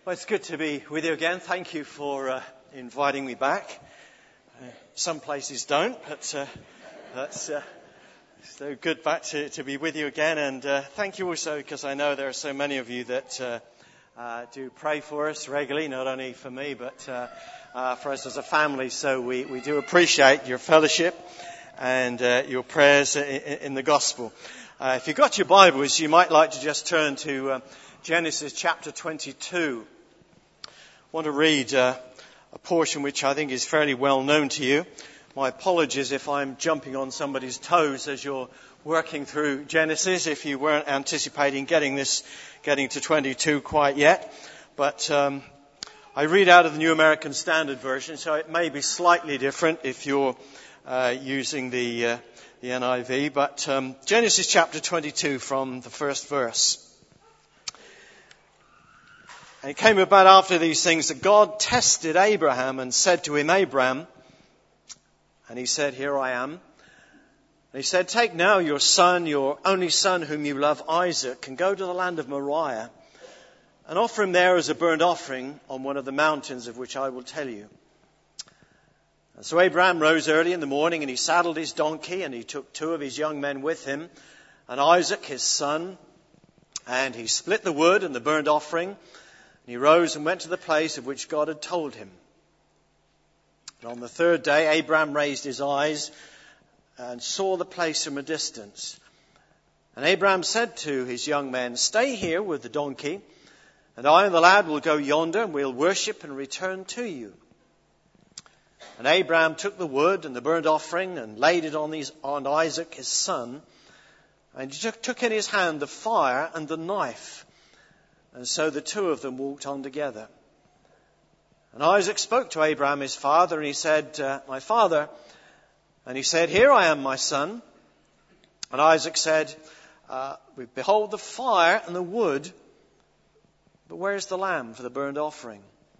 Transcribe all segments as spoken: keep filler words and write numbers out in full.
Well, it's good to be with you again. Thank you for uh, inviting me back. Uh, some places don't, but uh, that's uh, so good back to, to be with you again. And uh, thank you also, because I know there are so many of you that uh, uh, do pray for us regularly, not only for me, but uh, uh, for us as a family. So we, we do appreciate your fellowship and uh, your prayers in, in the gospel. Uh, if you've got your Bibles, you might like to just turn to uh, Genesis chapter twenty-two. I want to read uh, a portion which I think is fairly well known to you. My apologies if I'm jumping on somebody's toes as you're working through Genesis, if you weren't anticipating getting this, getting to twenty-two quite yet. But um, I read out of the New American Standard Version, so it may be slightly different if you're uh, using the, uh, the N I V. But um, Genesis chapter twenty-two from the first verse. And it came about after these things that God tested Abraham and said to him, Abraham, and he said, here I am. And he said, take now your son, your only son whom you love, Isaac, and go to the land of Moriah and offer him there as a burnt offering on one of the mountains of which I will tell you. And so Abraham rose early in the morning and he saddled his donkey and he took two of his young men with him and Isaac his son, and he split the wood and the burnt offering. And he rose and went to the place of which God had told him. And on the third day, Abraham raised his eyes and saw the place from a distance. And Abraham said to his young men, stay here with the donkey, and I and the lad will go yonder, and we'll worship and return to you. And Abraham took the wood and the burnt offering and laid it on, these, on Isaac his son. And he took, took in his hand the fire and the knife. And so the two of them walked on together. And Isaac spoke to Abraham his father, and he said, uh, my father. And he said, here I am, my son. And Isaac said, uh, behold the fire and the wood, but where is the lamb for the burnt offering?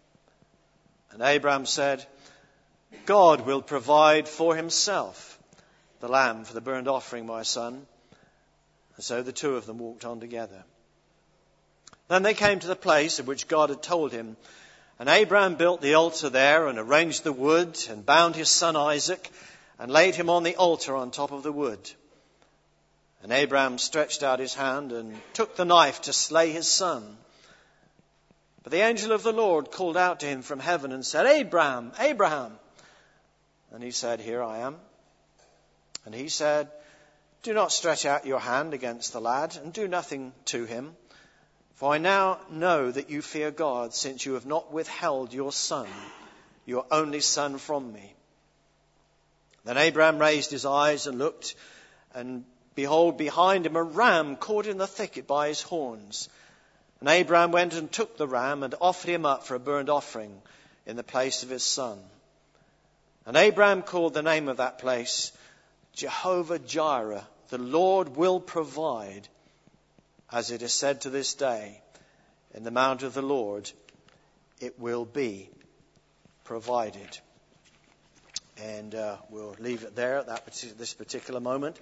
And Abraham said, God will provide for himself the lamb for the burnt offering, my son. And so the two of them walked on together. Then they came to the place of which God had told him. And Abraham built the altar there and arranged the wood and bound his son Isaac and laid him on the altar on top of the wood. And Abraham stretched out his hand and took the knife to slay his son. But the angel of the Lord called out to him from heaven and said, Abraham, Abraham. And he said, here I am. And he said, do not stretch out your hand against the lad and do nothing to him. For I now know that you fear God, since you have not withheld your son, your only son, from me. Then Abraham raised his eyes and looked, and behold, behind him a ram caught in the thicket by his horns. And Abraham went and took the ram and offered him up for a burnt offering in the place of his son. And Abraham called the name of that place Jehovah-Jireh, the Lord will provide. As it is said to this day, in the mount of the Lord, it will be provided. And uh, we'll leave it there at that, this particular moment.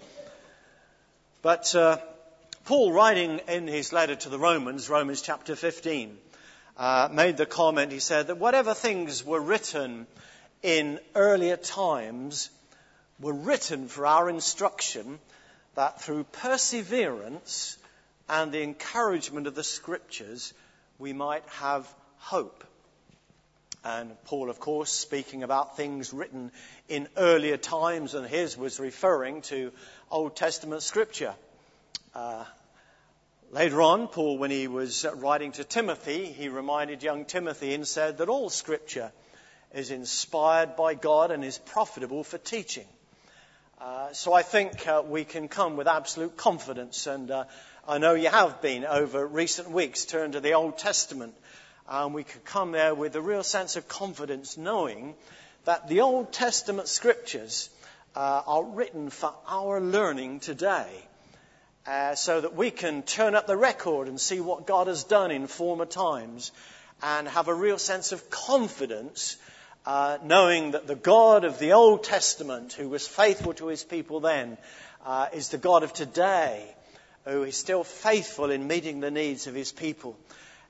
But uh, Paul, writing in his letter to the Romans, Romans chapter fifteen, uh, made the comment, he said, that whatever things were written in earlier times were written for our instruction, that through perseverance and the encouragement of the Scriptures, we might have hope. And Paul, of course, speaking about things written in earlier times, and his was referring to Old Testament Scripture. Uh, later on, Paul, when he was writing to Timothy, he reminded young Timothy and said that all Scripture is inspired by God and is profitable for teaching. Uh, so I think uh, we can come with absolute confidence, and uh, I know you have been over recent weeks, turned to the Old Testament, and we could come there with a real sense of confidence, knowing that the Old Testament Scriptures uh, are written for our learning today, uh, so that we can turn up the record and see what God has done in former times and have a real sense of confidence, uh, knowing that the God of the Old Testament, who was faithful to his people then, uh, is the God of today, who is still faithful in meeting the needs of his people.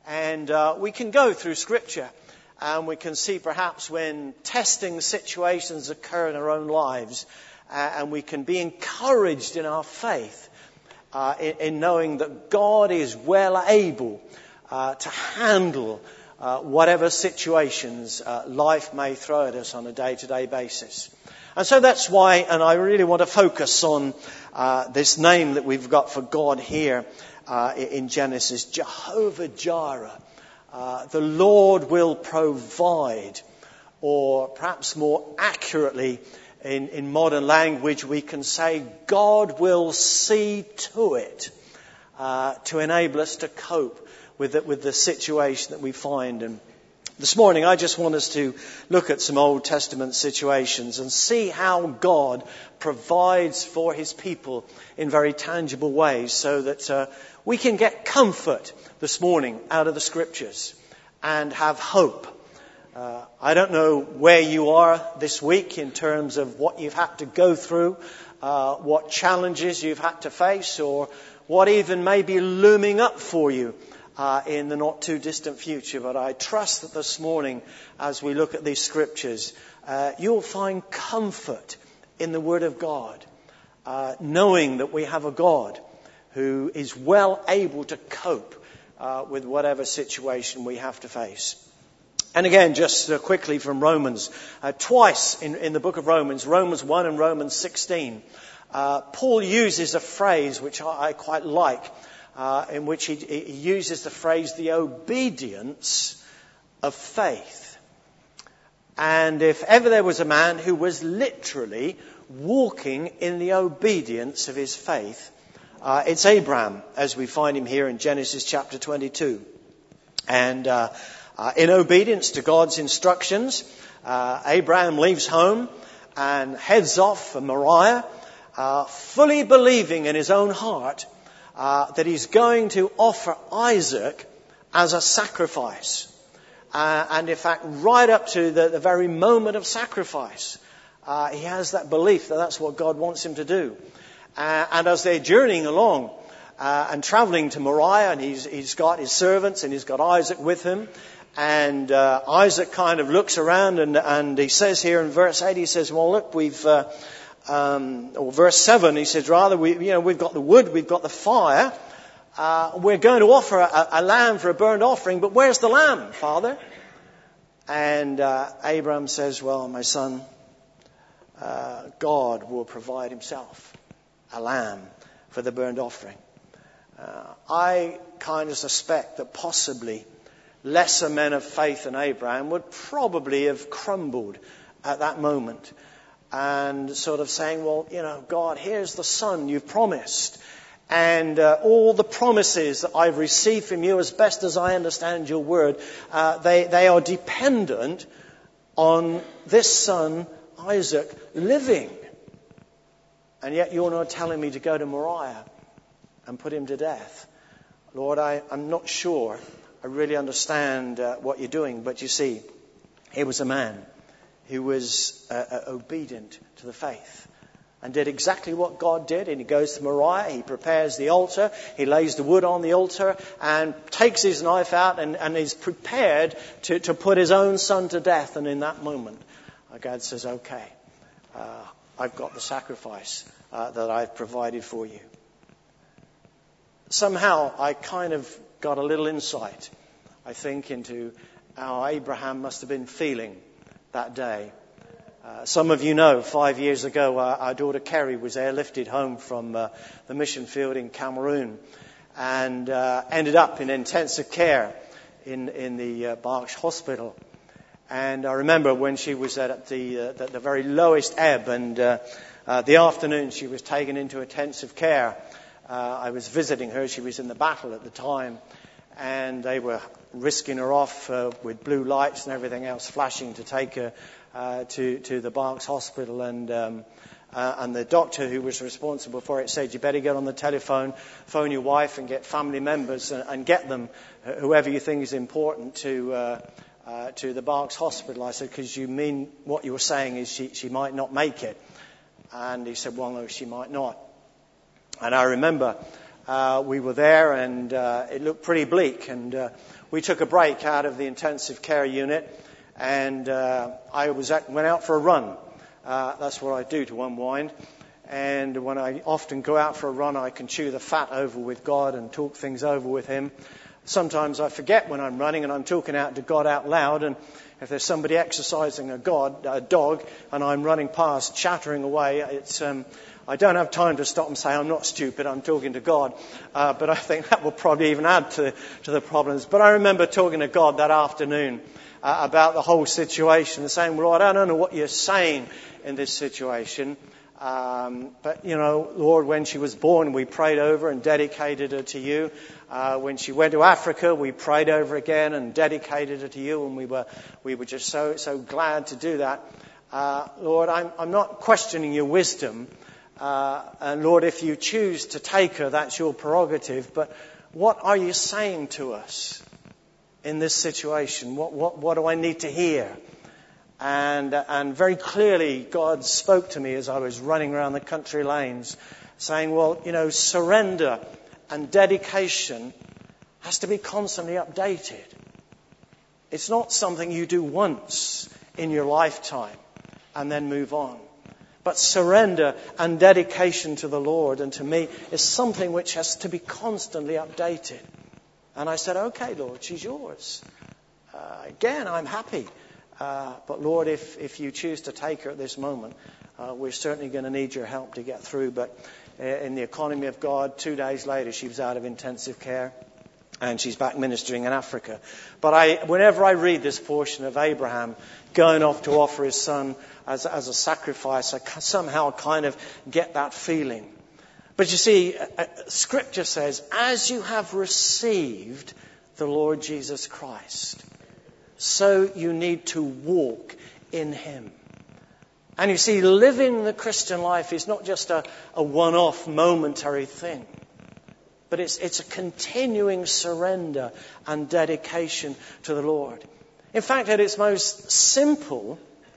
And uh, we can go through Scripture and we can see perhaps when testing situations occur in our own lives, uh, and we can be encouraged in our faith uh, in, in knowing that God is well able uh, to handle uh, whatever situations uh, life may throw at us on a day-to-day basis. And so that's why, and I really want to focus on uh, this name that we've got for God here uh, in Genesis, Jehovah Jireh. Uh, the Lord will provide, or perhaps more accurately, in, in modern language, we can say God will see to it uh, to enable us to cope with the, with the situation that we find. And this morning, I just want us to look at some Old Testament situations and see how God provides for His people in very tangible ways, so that uh, we can get comfort this morning out of the Scriptures and have hope. Uh, I don't know where you are this week in terms of what you've had to go through, uh, what challenges you've had to face, or what even may be looming up for you Uh, in the not too distant future. But I trust that this morning, as we look at these Scriptures, uh, you'll find comfort in the Word of God, uh, knowing that we have a God who is well able to cope uh, with whatever situation we have to face. And again, just uh, quickly from Romans, uh, twice in, in the book of Romans, Romans one and Romans sixteen, uh, Paul uses a phrase which I, I quite like, Uh, in which he, he uses the phrase, the obedience of faith. And if ever there was a man who was literally walking in the obedience of his faith, uh, it's Abraham, as we find him here in Genesis chapter twenty-two. And uh, uh, in obedience to God's instructions, uh, Abraham leaves home and heads off for Moriah, uh, fully believing in his own heart Uh, that he's going to offer Isaac as a sacrifice. Uh, and in fact, right up to the, the very moment of sacrifice, uh, he has that belief that that's what God wants him to do. Uh, and as they're journeying along uh, and traveling to Moriah, and he's, he's got his servants and he's got Isaac with him, and uh, Isaac kind of looks around and, and he says here in verse eight, he says, well, look, we've... Uh, Um, or verse seven, he says, rather, we, you know, we've got the wood, we've got the fire. Uh, we're going to offer a, a lamb for a burnt offering, but where's the lamb, Father? And uh, Abraham says, well, my son, uh, God will provide himself a lamb for the burnt offering. Uh, I kind of suspect that possibly lesser men of faith than Abraham would probably have crumbled at that moment. And sort of saying, well, you know, God, here's the son you've promised. And uh, all the promises that I've received from you, as best as I understand your word, uh, they, they are dependent on this son, Isaac, living. And yet you're not telling me to go to Moriah and put him to death. Lord, I, I'm not sure I really understand uh, what you're doing. But you see, he was a man who was uh, uh, obedient to the faith and did exactly what God did. And he goes to Moriah, he prepares the altar, he lays the wood on the altar and takes his knife out and, and is prepared to, to put his own son to death. And in that moment, God says, okay, uh, I've got the sacrifice uh, that I've provided for you. Somehow I kind of got a little insight, I think, into how Abraham must have been feeling that day. Uh, some of you know, five years ago, uh, our daughter Kerry was airlifted home from uh, the mission field in Cameroon and uh, ended up in intensive care in, in the uh, Berks Hospital. And I remember when she was at the, uh, the, the very lowest ebb, and uh, uh, the afternoon she was taken into intensive care. Uh, I was visiting her. She was in the battle at the time. And they were risking her off uh, with blue lights and everything else flashing to take her uh, to, to the Berks Hospital. And um, uh, and the doctor who was responsible for it said, you better get on the telephone, phone your wife and get family members and, and get them, uh, whoever you think is important, to uh, uh, to the Berks Hospital. I said, because you mean what you were saying is she, she might not make it. And he said, well, no, she might not. And I remember uh, we were there, and uh, it looked pretty bleak. And uh, we took a break out of the intensive care unit, and uh, I was at, went out for a run. Uh, that's what I do to unwind. And when I often go out for a run, I can chew the fat over with God and talk things over with Him. Sometimes I forget when I'm running and I'm talking out to God out loud, and if there's somebody exercising a, god, a dog and I'm running past chattering away, it's um, I don't have time to stop and say, I'm not stupid, I'm talking to God. Uh, but I think that will probably even add to, to the problems. But I remember talking to God that afternoon uh, about the whole situation and saying, well, Lord, I don't know what you're saying in this situation. Um, but, you know, Lord, when she was born, we prayed over and dedicated her to you. Uh, when she went to Africa, we prayed over again and dedicated her to you. And we were we were just so, so glad to do that. Uh, Lord, I'm, I'm not questioning your wisdom. Uh, and Lord, if you choose to take her, that's your prerogative. But what are you saying to us in this situation? What, what, what do I need to hear? And, and very clearly, God spoke to me as I was running around the country lanes, saying, well, you know, surrender and dedication has to be constantly updated. It's not something you do once in your lifetime and then move on. But surrender and dedication to the Lord and to me is something which has to be constantly updated. And I said, okay, Lord, she's yours. Uh, again, I'm happy. Uh, but Lord, if, if you choose to take her at this moment, uh, we're certainly going to need your help to get through. But uh, in the economy of God, two days later, she was out of intensive care and she's back ministering in Africa. But I, whenever I read this portion of Abraham going off to offer his son as, as a sacrifice, I somehow kind of get that feeling. But you see, uh, Scripture says, as you have received the Lord Jesus Christ, so you need to walk in Him. And you see, living the Christian life is not just a, a one-off momentary thing, but it's, it's a continuing surrender and dedication to the Lord. In fact, at its most simple,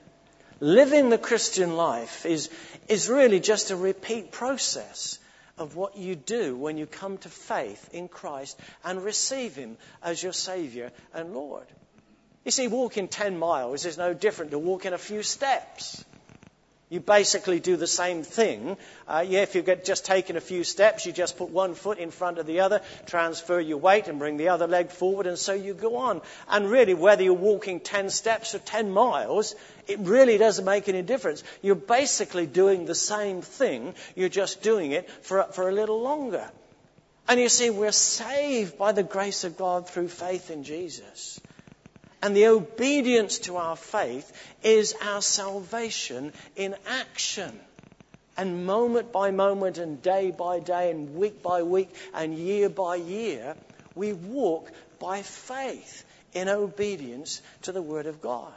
living the Christian life is, is really just a repeat process of what you do when you come to faith in Christ and receive Him as your Saviour and Lord. You see, walking ten miles is no different to walking a few steps. You basically do the same thing. Uh, yeah, if you've just taken a few steps, you just put one foot in front of the other, transfer your weight and bring the other leg forward, and so you go on. And really, whether you're walking ten steps or ten miles, it really doesn't make any difference. You're basically doing the same thing. You're just doing it for, for a little longer. And you see, we're saved by the grace of God through faith in Jesus. And the obedience to our faith is our salvation in action. And moment by moment and day by day and week by week and year by year, we walk by faith in obedience to the Word of God.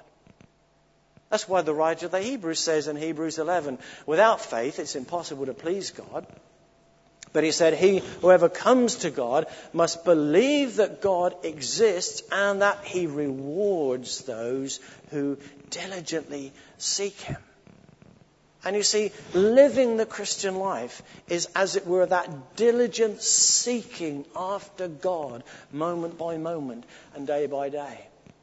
That's why the writer of the Hebrews says in Hebrews eleven, without faith it's impossible to please God. But he said, he, whoever comes to God must believe that God exists and that He rewards those who diligently seek Him. And you see, living the Christian life is, as it were, that diligent seeking after God moment by moment and day by day.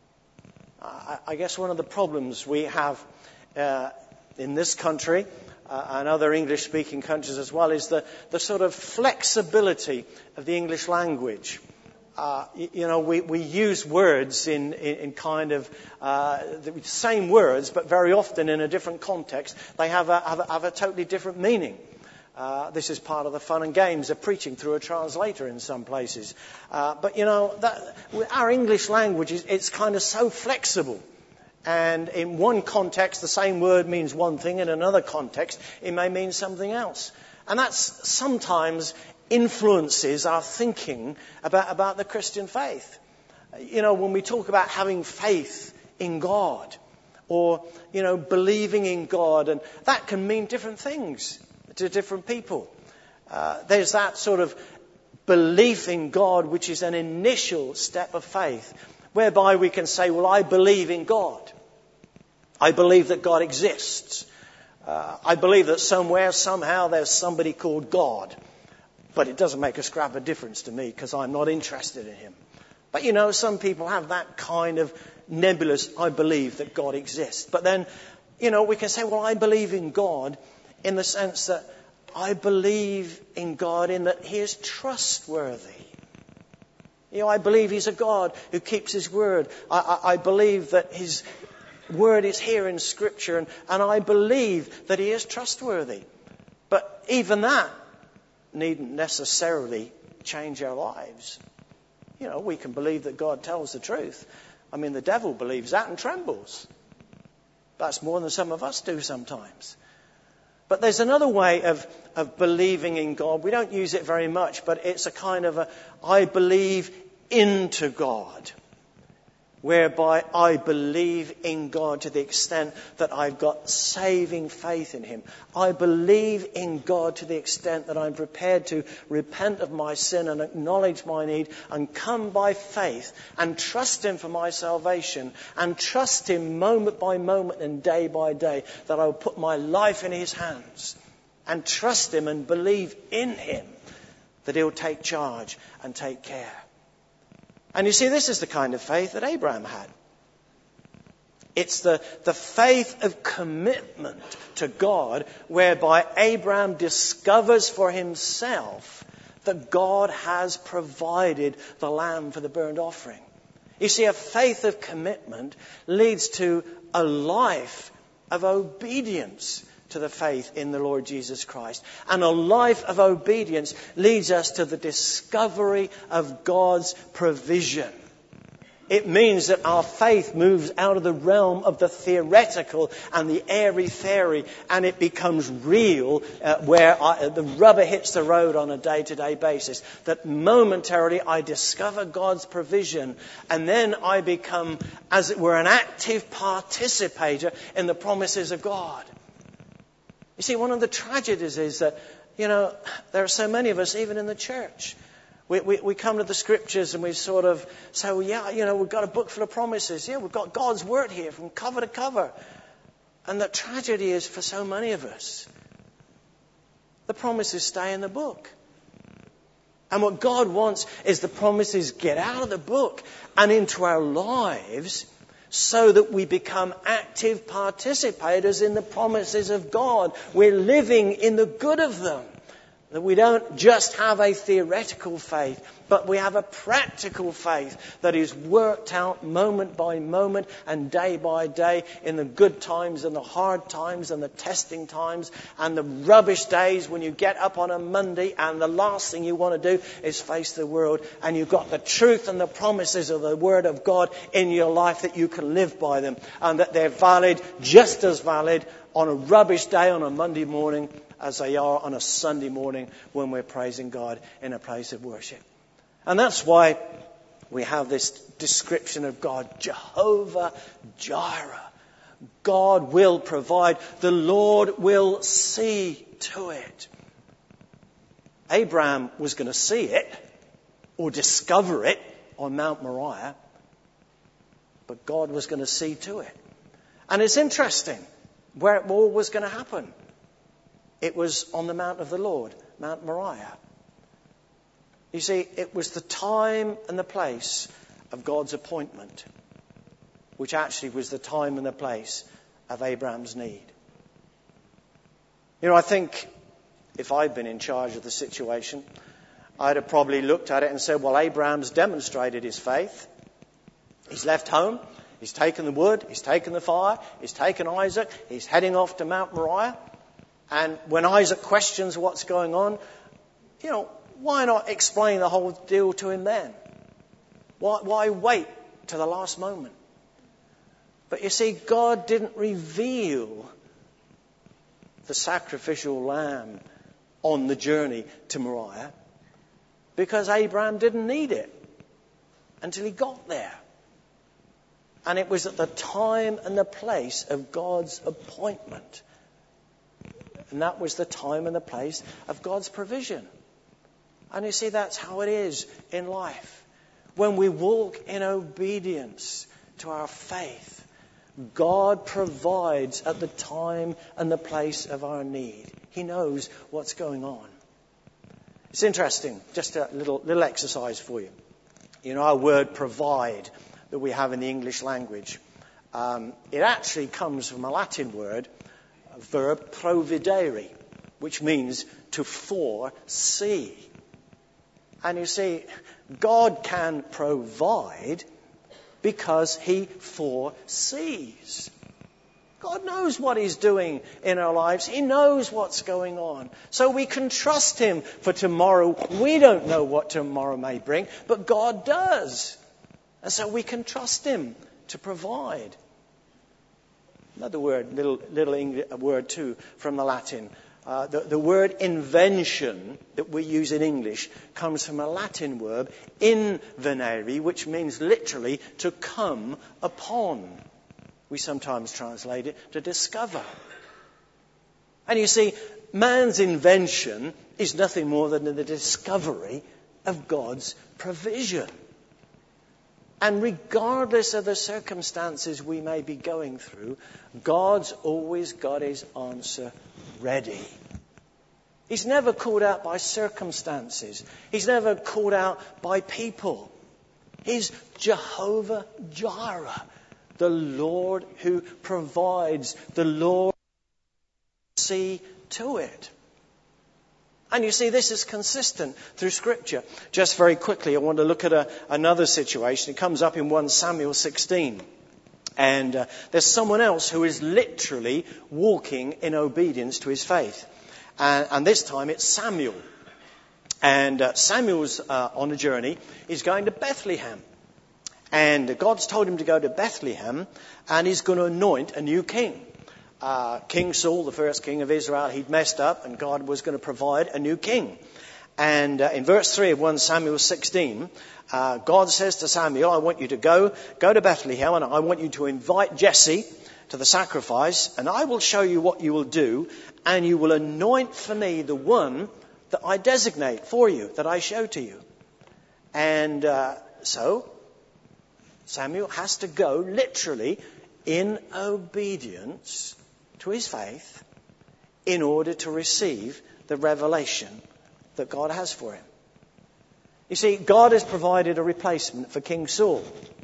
I, I guess one of the problems we have uh, in this country Uh, and other English-speaking countries as well, is the, the sort of flexibility of the English language. Uh, you, you know, we, we use words in, in, in kind of uh, the same words, but very often in a different context. They have a, have a, have a totally different meaning. Uh, this is part of the fun and games of preaching through a translator in some places. Uh, but, you know, that, our English language, is it's kind of so flexible. And in one context, the same word means one thing. In another context, it may mean something else. And that sometimes influences our thinking about, about the Christian faith. You know, when we talk about having faith in God or, you know, believing in God, and that can mean different things to different people. Uh, there's that sort of belief in God, which is an initial step of faith, whereby we can say, well, I believe in God. I believe that God exists. Uh, I believe that somewhere, somehow, there's somebody called God. but it doesn't make a scrap of difference to me because I'm not interested in him. But you know, some people have that kind of nebulous, I believe that God exists. But then, you know, we can say, well, I believe in God in the sense that I believe in God in that he is trustworthy. You know, I believe he's a God who keeps his word. I, I, I believe that his word is here in Scripture, and, and I believe that he is trustworthy. But even that needn't necessarily change our lives. You know, we can believe that God tells the truth. I mean, the devil believes that and trembles. That's more than some of us do sometimes. But there's another way of, of believing in God. We don't use it very much, but it's a kind of a, I believe into God, whereby I believe in God to the extent that I've got saving faith in him. I believe in God to the extent that I'm prepared to repent of my sin and acknowledge my need and come by faith and trust him for my salvation and trust him moment by moment and day by day, that I'll put my life in his hands and trust him and believe in him that he'll take charge and take care. And you see, this is the kind of faith that Abraham had. It's the, the faith of commitment to God, whereby Abraham discovers for himself that God has provided the lamb for the burnt offering. You see, a faith of commitment leads to a life of obedience to the faith in the Lord Jesus Christ. And a life of obedience leads us to the discovery of God's provision. It means that our faith moves out of the realm of the theoretical and the airy-fairy, and it becomes real, uh, where I, the rubber hits the road on a day-to-day basis. That momentarily I discover God's provision, and then I become, as it were, an active participator in the promises of God. You see, one of the tragedies is that, you know, there are so many of us, even in the church. We, we, we come to the Scriptures and we sort of say, well, yeah, you know, we've got a book full of promises. Yeah, we've got God's Word here from cover to cover. And the tragedy is, for so many of us, the promises stay in the book. And what God wants is the promises get out of the book and into our lives, so that we become active participators in the promises of God. We're living in the good of them. That we don't just have a theoretical faith, but we have a practical faith that is worked out moment by moment and day by day, in the good times and the hard times and the testing times and the rubbish days when you get up on a Monday and the last thing you want to do is face the world, and you've got the truth and the promises of the Word of God in your life, that you can live by them, and that they're valid, just as valid on a rubbish day on a Monday morning as they are on a Sunday morning when we're praising God in a place of worship. And that's why we have this description of God, Jehovah Jireh. God will provide. The Lord will see to it. Abraham was going to see it or discover it on Mount Moriah, but God was going to see to it. And it's interesting where it all was going to happen. It was on the Mount of the Lord, Mount Moriah. You see, it was the time and the place of God's appointment, which actually was the time and the place of Abraham's need. You know, I think if I'd been in charge of the situation, I'd have probably looked at it and said, well, Abraham's demonstrated his faith. He's left home. He's taken the wood. He's taken the fire. He's taken Isaac. He's heading off to Mount Moriah. And when Isaac questions what's going on, you know, why not explain the whole deal to him then? Why, why wait to the last moment? But you see, God didn't reveal the sacrificial lamb on the journey to Moriah because Abraham didn't need it until he got there. And it was at the time and the place of God's appointment. And that was the time and the place of God's provision. And you see, that's how it is in life. When we walk in obedience to our faith, God provides at the time and the place of our need. He knows what's going on. It's interesting, just a little, little exercise for you. You know, our word provide that we have in the English language, um, it actually comes from a Latin word, a verb providere, which means to foresee. And you see, God can provide because he foresees. God knows what he's doing in our lives. He knows what's going on. So we can trust him for tomorrow. We don't know what tomorrow may bring, but God does. And so we can trust him to provide. Another word, little, little English, word too, from the Latin. Uh, the, the word invention that we use in English comes from a Latin word, invenere, which means literally to come upon. We sometimes translate it to discover. And you see, man's invention is nothing more than the discovery of God's provision. And regardless of the circumstances we may be going through, God's always got his answer ready. He's never caught out by circumstances. He's never caught out by people. He's Jehovah Jireh, the Lord who provides, the Lord who see to it. And you see, this is consistent through Scripture. Just very quickly, I want to look at a, another situation. It comes up in First Samuel sixteen. And uh, there's someone else who is literally walking in obedience to his faith. And, and this time it's Samuel. And uh, Samuel's uh, on a journey. He's going to Bethlehem. And God's told him to go to Bethlehem, and he's going to anoint a new king. Uh, king Saul, the first king of Israel, he'd messed up, and God was going to provide a new king. And uh, in verse three of First Samuel sixteen, uh, God says to Samuel, I want you to go, go to Bethlehem, and I want you to invite Jesse to the sacrifice, and I will show you what you will do, and you will anoint for me the one that I designate for you, that I show to you. And uh, so Samuel has to go literally in obedience to his faith in order to receive the revelation that God has for him. You see, God has provided a replacement for King Saul.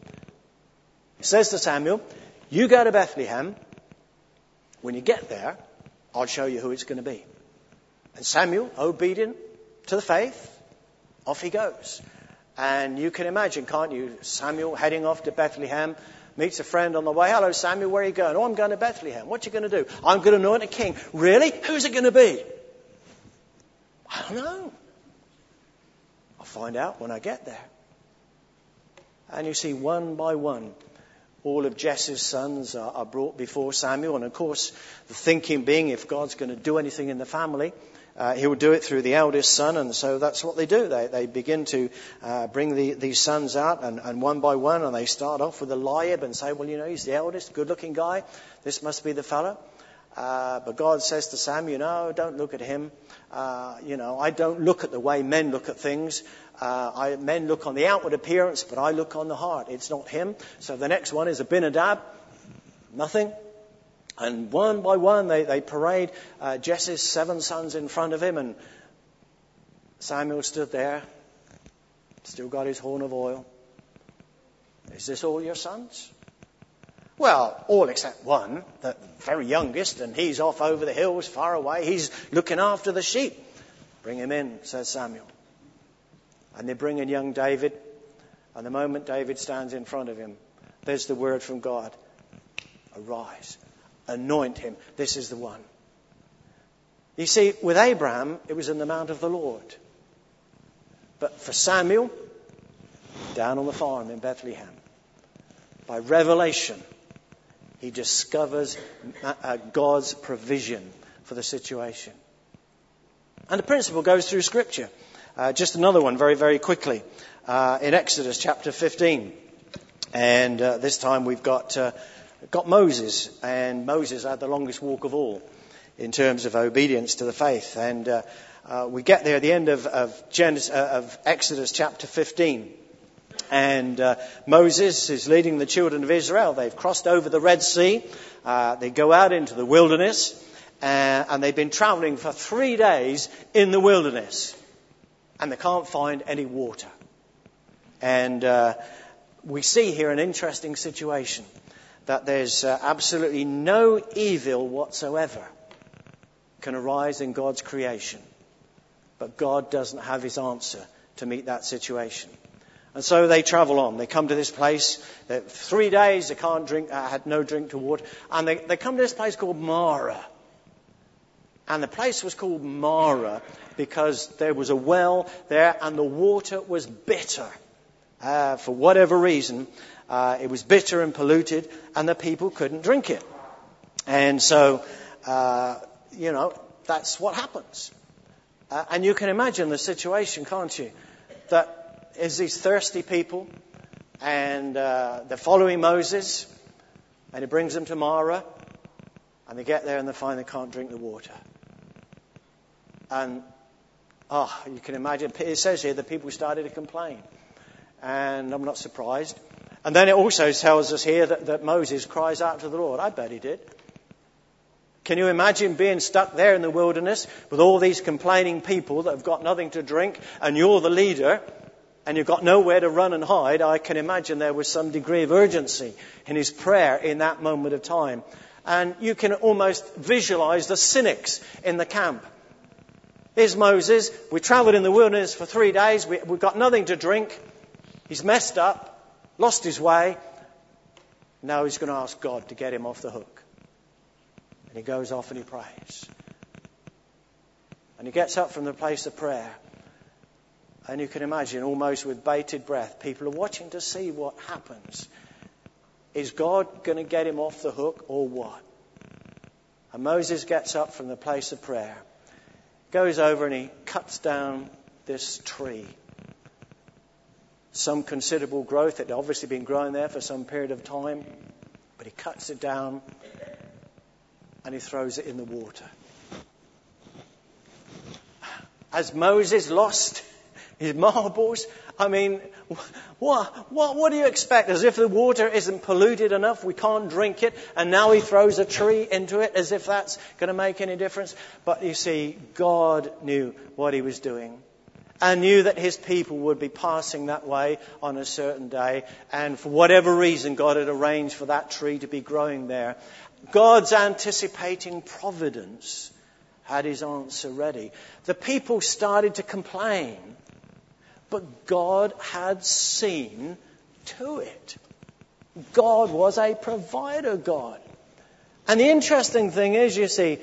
He says to Samuel, you go to Bethlehem. When you get there, I'll show you who it's going to be. And Samuel, obedient to the faith, off he goes. And you can imagine, can't you, Samuel heading off to Bethlehem, meets a friend on the way. Hello, Samuel, where are you going? Oh, I'm going to Bethlehem. What are you going to do? I'm going to anoint a king. Really? Who's it going to be? I don't know. I'll find out when I get there. And you see, one by one, all of Jesse's sons are, are brought before Samuel. And of course, the thinking being, if God's going to do anything in the family, Uh, he will do it through the eldest son, and so that's what they do. They, they begin to uh, bring the, these sons out, and, and one by one, and they start off with Eliab and say, well, you know, he's the eldest, good-looking guy. This must be the fella. Uh, but God says to Samuel, no, don't look at him. Uh, you know, I don't look at the way men look at things. Uh, I, men look on the outward appearance, but I look on the heart. It's not him. So the next one is Abinadab. Nothing. And one by one, they, they parade uh, Jesse's seven sons in front of him. And Samuel stood there, still got his horn of oil. Is this all your sons? Well, all except one, the very youngest, and he's off over the hills far away. He's looking after the sheep. Bring him in, says Samuel. And they bring in young David. And the moment David stands in front of him, there's the word from God. Arise. Anoint him. This is the one. You see, with Abraham, it was in the mount of the Lord. But for Samuel, down on the farm in Bethlehem, by revelation, he discovers God's provision for the situation. And the principle goes through Scripture. Uh, just another one very, very quickly. Uh, in Exodus chapter fifteen. And uh, this time we've got... Uh, got Moses, and Moses had the longest walk of all in terms of obedience to the faith. And uh, uh, we get there at the end of, of, Genesis, uh, of Exodus chapter fifteen. And uh, Moses is leading the children of Israel. They've crossed over the Red Sea. Uh, they go out into the wilderness. Uh, and they've been traveling for three days in the wilderness. and they can't find any water. And uh, we see here an interesting situation, that there's uh, absolutely no evil whatsoever can arise in God's creation. But God doesn't have his answer to meet that situation. And so they travel on. They come to this place. Three days they can't drink, uh, had no drink to water. And they, they come to this place called Marah. And the place was called Marah because there was a well there and the water was bitter. Uh, for whatever reason, uh, it was bitter and polluted and the people couldn't drink it. And so, uh, you know, that's what happens. Uh, and you can imagine the situation, can't you? That is these thirsty people, and uh, they're following Moses, and he brings them to Marah, and they get there and they find they can't drink the water. And, oh, you can imagine, it says here the people started to complain. And I'm not surprised. And then it also tells us here that, that Moses cries out to the Lord. I bet he did. Can you imagine being stuck there in the wilderness with all these complaining people that have got nothing to drink, and you're the leader, and you've got nowhere to run and hide? I can imagine there was some degree of urgency in his prayer in that moment of time. And you can almost visualize the cynics in the camp. Here's Moses. We traveled in the wilderness for three days. We, we've got nothing to drink. He's messed up, lost his way. Now he's going to ask God to get him off the hook. And he goes off and he prays. And he gets up from the place of prayer. And you can imagine, almost with bated breath, people are watching to see what happens. Is God going to get him off the hook or what? And Moses gets up from the place of prayer, goes over and he cuts down this tree. Some considerable growth. It had obviously been growing there for some period of time. But he cuts it down and he throws it in the water. Has Moses lost his marbles? I mean, what, what, what do you expect? As if the water isn't polluted enough, we can't drink it, and now he throws a tree into it as if that's going to make any difference. But you see, God knew what he was doing and knew that his people would be passing that way on a certain day. And for whatever reason, God had arranged for that tree to be growing there. God's anticipating providence had his answer ready. The people started to complain, but God had seen to it. God was a provider God. And the interesting thing is, you see,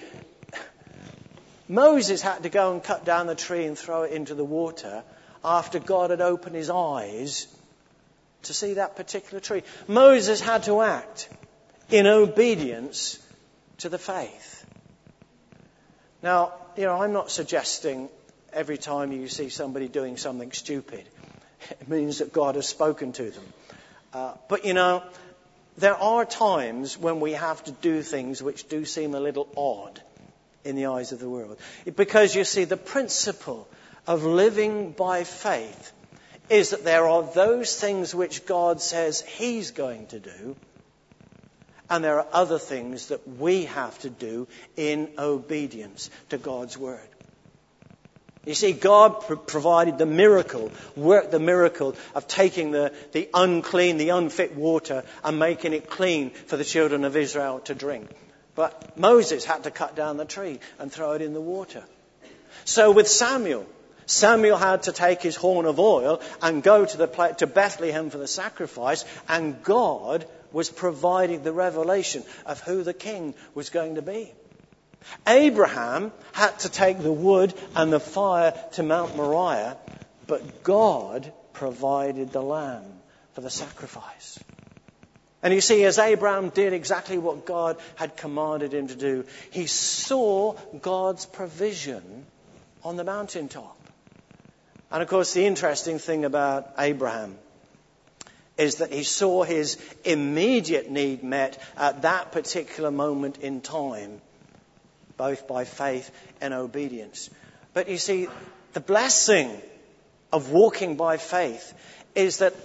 Moses had to go and cut down the tree and throw it into the water after God had opened his eyes to see that particular tree. Moses had to act in obedience to the faith. Now, you know, I'm not suggesting every time you see somebody doing something stupid, it means that God has spoken to them. Uh, but, you know, there are times when we have to do things which do seem a little odd in the eyes of the world. Because, you see, the principle of living by faith is that there are those things which God says he's going to do, and there are other things that we have to do in obedience to God's word. You see, God pr- provided the miracle, worked the miracle of taking the, the unclean, the unfit water and making it clean for the children of Israel to drink. But Moses had to cut down the tree and throw it in the water. So with Samuel, Samuel had to take his horn of oil and go to the pla- to Bethlehem for the sacrifice, and God was providing the revelation of who the king was going to be. Abraham had to take the wood and the fire to Mount Moriah, but God provided the lamb for the sacrifice. And you see, as Abraham did exactly what God had commanded him to do, he saw God's provision on the mountaintop. And of course, the interesting thing about Abraham is that he saw his immediate need met at that particular moment in time, both by faith and obedience. But you see, the blessing of walking by faith is that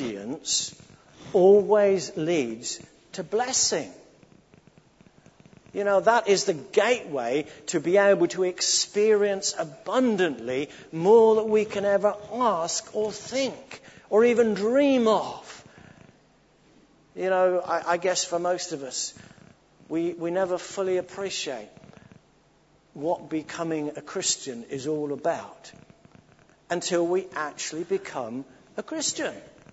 obedience always leads to blessing. You know, that is the gateway to be able to experience abundantly more that we can ever ask or think or even dream of. You know, I, I guess for most of us, we, we never fully appreciate what becoming a Christian is all about until we actually become a Christian.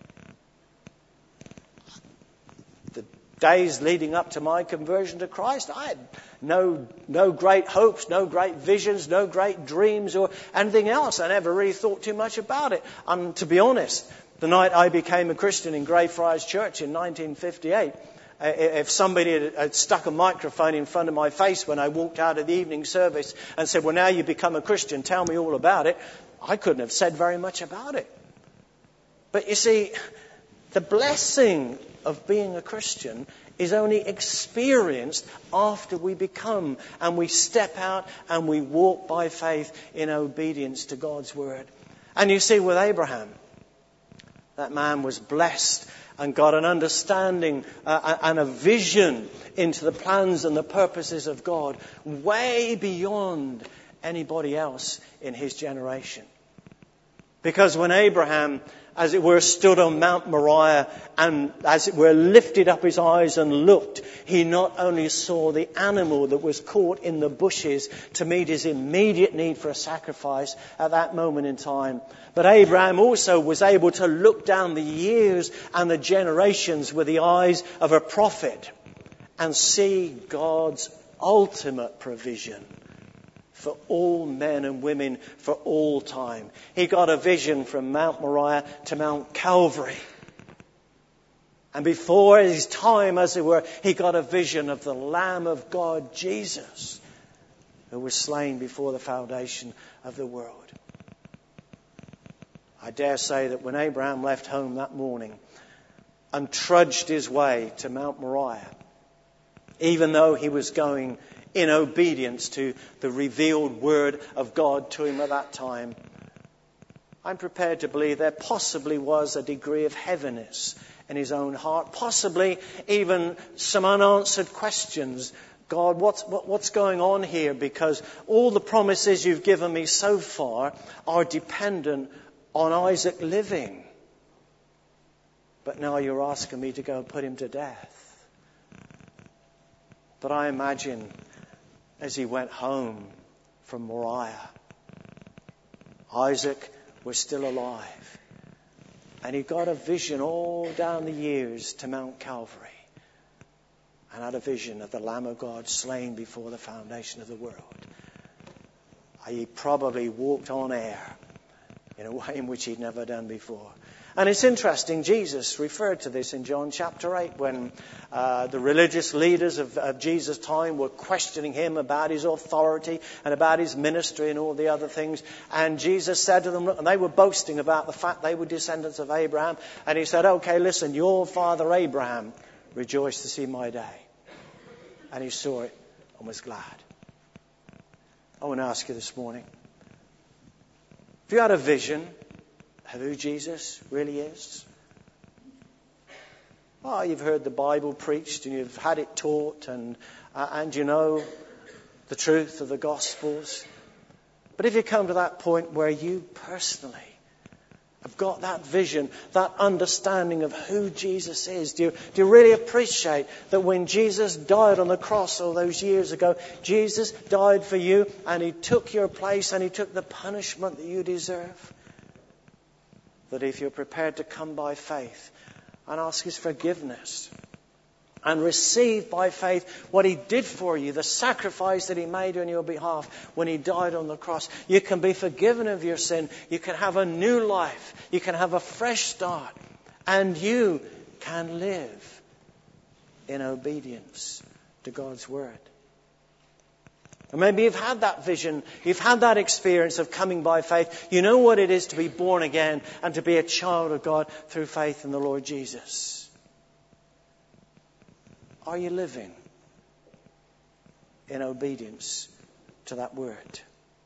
The days leading up to my conversion to Christ, I had no no great hopes, no great visions, no great dreams or anything else. I never really thought too much about it. And to be honest, the night I became a Christian in Greyfriars Church in nineteen fifty-eight, if somebody had stuck a microphone in front of my face when I walked out of the evening service and said, well, now you become a Christian, tell me all about it, I couldn't have said very much about it. But you see, the blessing of being a Christian is only experienced after we become and we step out and we walk by faith in obedience to God's word. And you see, with Abraham, that man was blessed and got an understanding uh, and a vision into the plans and the purposes of God way beyond anybody else in his generation. Because when Abraham, as it were, stood on Mount Moriah and, as it were, lifted up his eyes and looked, he not only saw the animal that was caught in the bushes to meet his immediate need for a sacrifice at that moment in time, but Abraham also was able to look down the years and the generations with the eyes of a prophet and see God's ultimate provision for all men and women for all time. He got a vision from Mount Moriah to Mount Calvary. And before his time, as it were, he got a vision of the Lamb of God, Jesus, who was slain before the foundation of the world. I dare say that when Abraham left home that morning and trudged his way to Mount Moriah, even though he was going in obedience to the revealed word of God to him at that time, I'm prepared to believe there possibly was a degree of heaviness in his own heart, possibly even some unanswered questions. God, what's, what, what's going on here? Because all the promises you've given me so far are dependent on Isaac living. But now you're asking me to go and put him to death. But I imagine as he went home from Moriah, Isaac was still alive. And he got a vision all down the years to Mount Calvary. And had a vision of the Lamb of God slain before the foundation of the world. He probably walked on air in a way in which he'd never done before. And it's interesting, Jesus referred to this in John chapter eight when uh, the religious leaders of, of Jesus' time were questioning him about his authority and about his ministry and all the other things. And Jesus said to them, look, and they were boasting about the fact they were descendants of Abraham. And he said, okay, listen, your father Abraham rejoiced to see my day. And he saw it and was glad. I want to ask you this morning, if you had a vision of who Jesus really is? Oh, you've heard the Bible preached and you've had it taught and uh, and you know the truth of the Gospels. But if you come to that point where you personally have got that vision, that understanding of who Jesus is, do you, do you really appreciate that when Jesus died on the cross all those years ago, Jesus died for you and he took your place and he took the punishment that you deserve? That if you're prepared to come by faith and ask his forgiveness and receive by faith what he did for you, the sacrifice that he made on your behalf when he died on the cross, you can be forgiven of your sin. You can have a new life. You can have a fresh start. And you can live in obedience to God's word. Or maybe you've had that vision, you've had that experience of coming by faith. You know what it is to be born again and to be a child of God through faith in the Lord Jesus. Are you living in obedience to that word?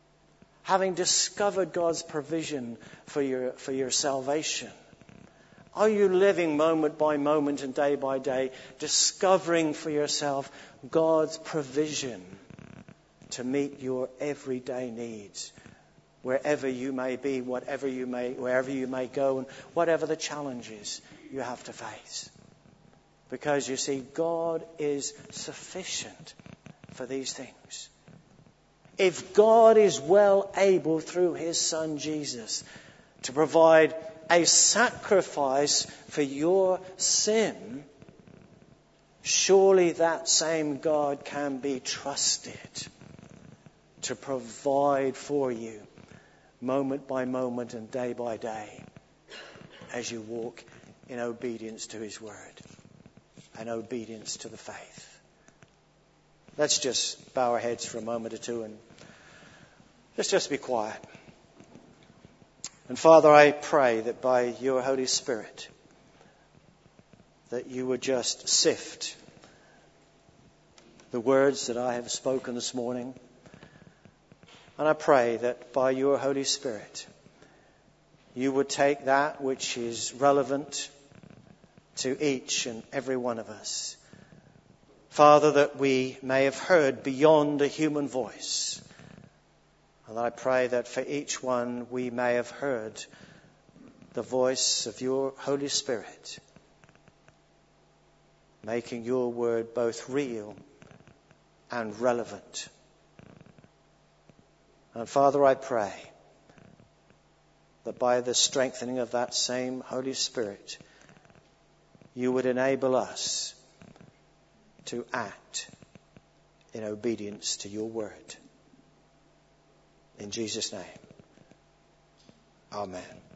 Having discovered God's provision for your, for your salvation, Are you living moment by moment and day by day, discovering for yourself God's provision to meet your everyday needs, wherever you may be, whatever you may, wherever you may go, and whatever the challenges you have to face? Because you see, God is sufficient for these things. If God is well able through his Son Jesus to provide a sacrifice for your sin, surely that same God can be trusted to provide for you moment by moment and day by day as you walk in obedience to his word and obedience to the faith. Let's just bow our heads for a moment or two and let's just be quiet. And Father, I pray that by your Holy Spirit that you would just sift the words that I have spoken this morning. And I pray that by your Holy Spirit you would take that which is relevant to each and every one of us. Father, that we may have heard beyond a human voice. And I pray that for each one we may have heard the voice of your Holy Spirit, making your word both real and relevant. And Father, I pray that by the strengthening of that same Holy Spirit, you would enable us to act in obedience to your word. In Jesus' name, amen.